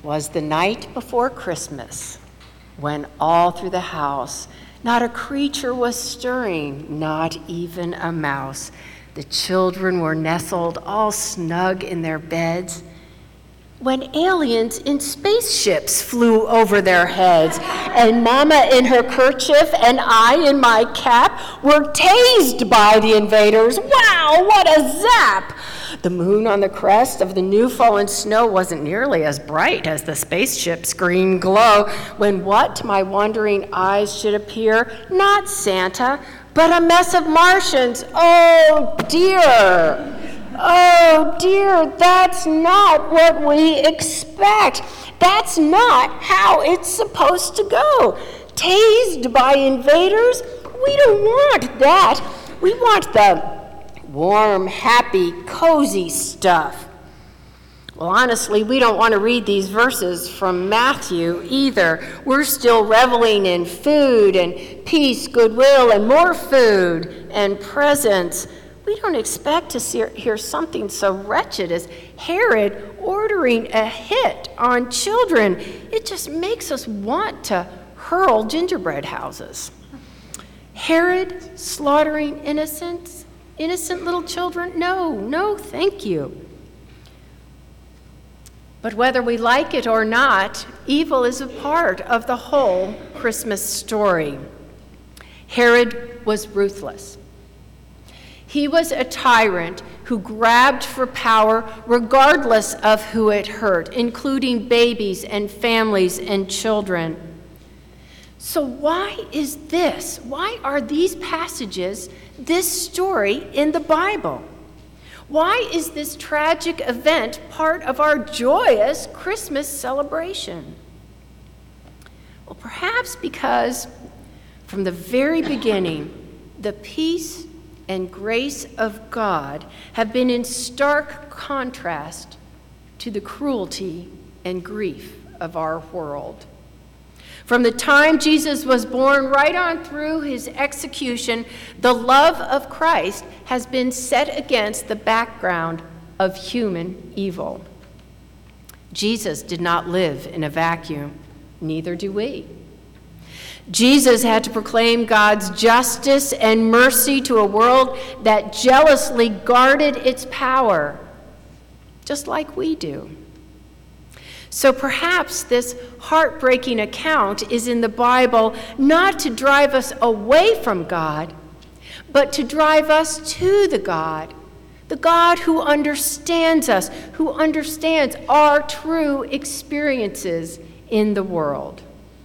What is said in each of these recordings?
'Twas the night before Christmas, when all through the house not a creature was stirring, not even a mouse. The children were nestled all snug in their beds, when aliens in spaceships flew over their heads, and Mama in her kerchief and I in my cap were tased by the invaders. Wow, what a zap! The moon on the crest of the new fallen snow wasn't nearly as bright as the spaceship's green glow, when what to my wondering eyes should appear, not Santa, but a mess of Martians. Oh dear! Oh dear, that's not what we expect. That's not how it's supposed to go. Tased by invaders? We don't want that. We want the warm, happy, cozy stuff. Well, honestly, we don't want to read these verses from Matthew either. We're still reveling in food and peace, goodwill, and more food and presents. We don't expect to hear something so wretched as Herod ordering a hit on children. It just makes us want to hurl gingerbread houses. Herod slaughtering innocent little children? No, thank you. But whether we like it or not, evil is a part of the whole Christmas story. Herod was ruthless. He was a tyrant who grabbed for power regardless of who it hurt, including babies and families and children. So why is this? Why are these passages, this story in the Bible? Why is this tragic event part of our joyous Christmas celebration? Well, perhaps because from the very beginning, the peace and grace of God have been in stark contrast to the cruelty and grief of our world. From the time Jesus was born right on through his execution, the love of Christ has been set against the background of human evil. Jesus did not live in a vacuum, neither do we. Jesus had to proclaim God's justice and mercy to a world that jealously guarded its power, just like we do. So perhaps this heartbreaking account is in the Bible not to drive us away from God, but to drive us to the God who understands us, who understands our true experiences in the world.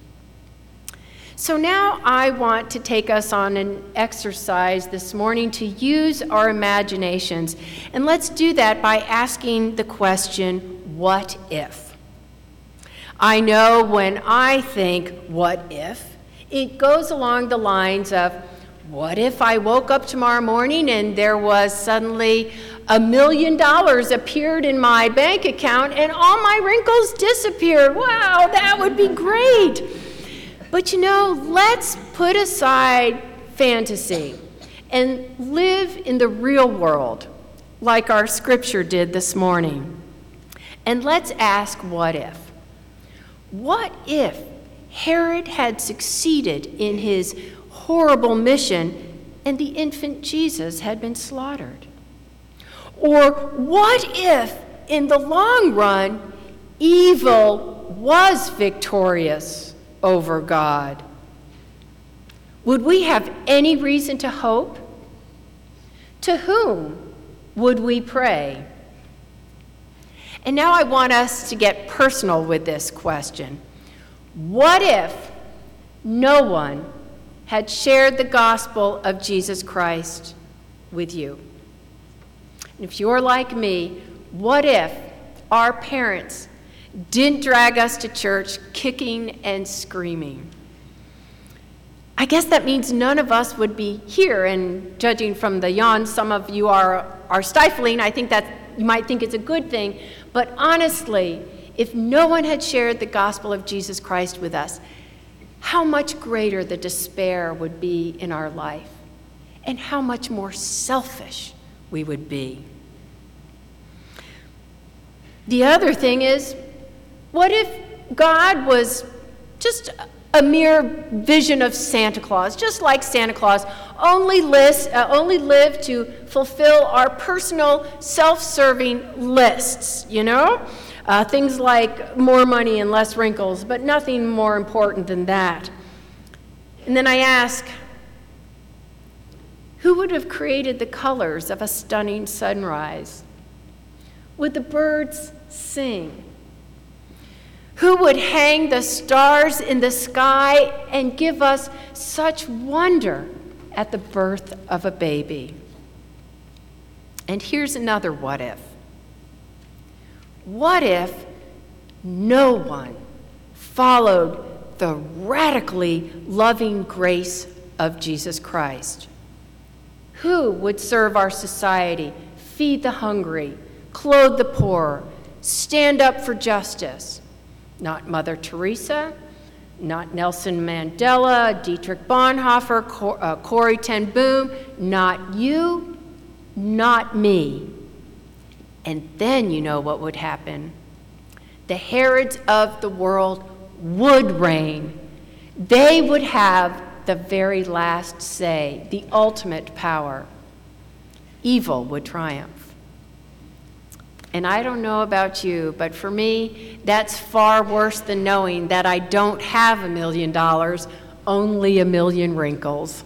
So now I want to take us on an exercise this morning to use our imaginations. And let's do that by asking the question, what if? I know when I think, what if, it goes along the lines of, what if I woke up tomorrow morning and there was suddenly $1 million appeared in my bank account and all my wrinkles disappeared? Wow, that would be great. But let's put aside fantasy and live in the real world like our scripture did this morning. And let's ask, what if? What if Herod had succeeded in his horrible mission and the infant Jesus had been slaughtered? Or what if, in the long run, evil was victorious over God? Would we have any reason to hope? To whom would we pray? And now I want us to get personal with this question. What if no one had shared the gospel of Jesus Christ with you? And if you're like me, what if our parents didn't drag us to church kicking and screaming? I guess that means none of us would be here, and judging from the yawns some of you are stifling, I think that you might think it's a good thing. But honestly, if no one had shared the gospel of Jesus Christ with us, how much greater the despair would be in our life, and how much more selfish we would be. The other thing is, What if God was just a mere vision of Santa Claus, just like Santa Claus, only lived to fulfill our personal, self-serving lists, things like more money and less wrinkles, but nothing more important than that. And then I ask, who would have created the colors of a stunning sunrise? Would the birds sing? Who would hang the stars in the sky and give us such wonder at the birth of a baby? And here's another what if. What if no one followed the radically loving grace of Jesus Christ? Who would serve our society, feed the hungry, clothe the poor, stand up for justice? Not Mother Teresa, not Nelson Mandela, Dietrich Bonhoeffer, Corrie ten Boom, not you, not me. And then you know what would happen. The Herods of the world would reign. They would have the very last say, the ultimate power. Evil would triumph. And I don't know about you, but for me, that's far worse than knowing that I don't have $1 million, only 1,000,000 wrinkles.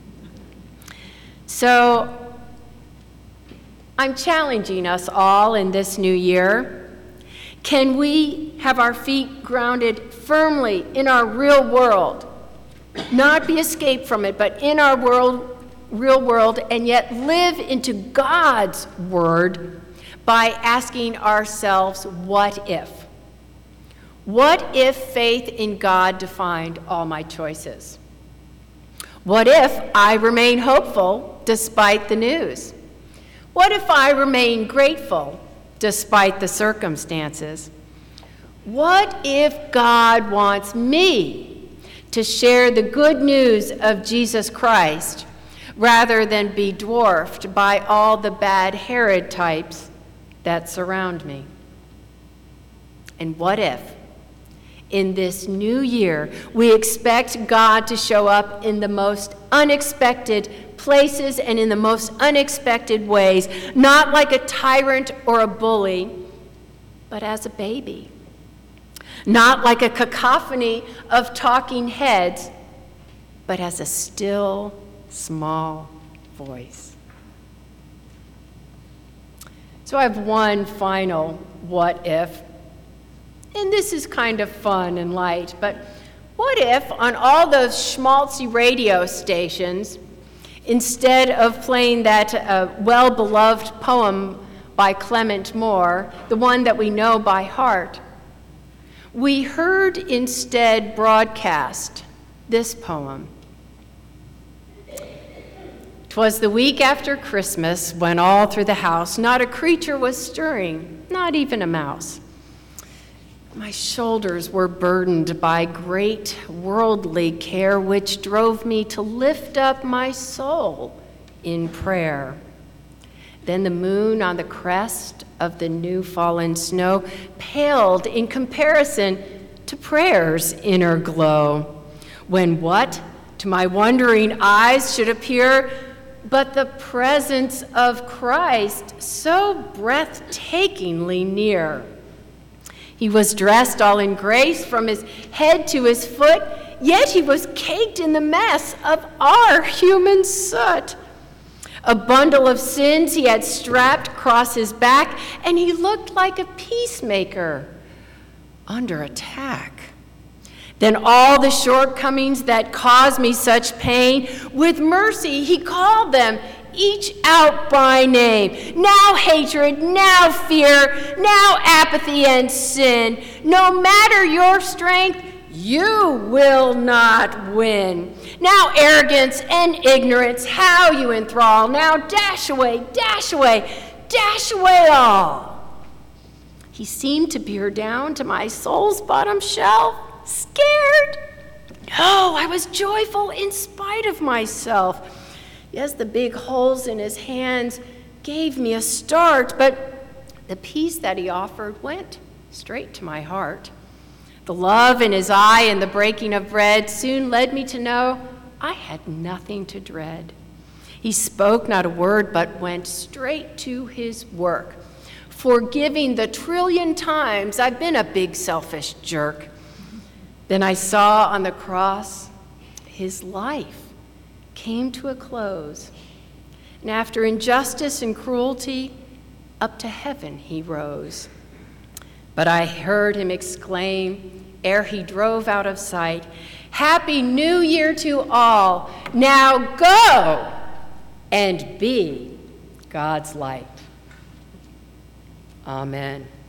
So I'm challenging us all in this new year. Can we have our feet grounded firmly in our real world, not be escaped from it, but in our real world, and yet live into God's word by asking ourselves, what if? What if faith in God defined all my choices? What if I remain hopeful despite the news? What if I remain grateful despite the circumstances? What if God wants me to share the good news of Jesus Christ rather than be dwarfed by all the bad Herod types that surround me? And what if, in this new year, we expect God to show up in the most unexpected places and in the most unexpected ways, not like a tyrant or a bully, but as a baby. Not like a cacophony of talking heads, but as a still, small voice. So I have one final what if, and this is kind of fun and light, but what if on all those schmaltzy radio stations, instead of playing that well-beloved poem by Clement Moore, the one that we know by heart, we heard instead broadcast this poem. 'Twas the week after Christmas, when all through the house not a creature was stirring, not even a mouse. My shoulders were burdened by great worldly care, which drove me to lift up my soul in prayer. Then the moon on the crest of the new fallen snow paled in comparison to prayer's inner glow, when what to my wondering eyes should appear but the presence of Christ so breathtakingly near. He was dressed all in grace from his head to his foot, yet he was caked in the mess of our human soot. A bundle of sins he had strapped across his back, and he looked like a peacemaker under attack. Then all the shortcomings that caused me such pain, with mercy he called them each out by name. Now hatred, now fear, now apathy and sin. No matter your strength, you will not win. Now arrogance and ignorance, how you enthrall. Now dash away, dash away, dash away all. He seemed to peer down to my soul's bottom shelf. Scared? No, I was joyful in spite of myself. Yes, the big holes in his hands gave me a start, but the peace that he offered went straight to my heart. The love in his eye and the breaking of bread soon led me to know I had nothing to dread. He spoke not a word, but went straight to his work, forgiving the trillion times I've been a big selfish jerk. Then I saw on the cross his life came to a close, and after injustice and cruelty, up to heaven he rose. But I heard him exclaim, ere he drove out of sight, "Happy New Year to all! Now go and be God's light." Amen.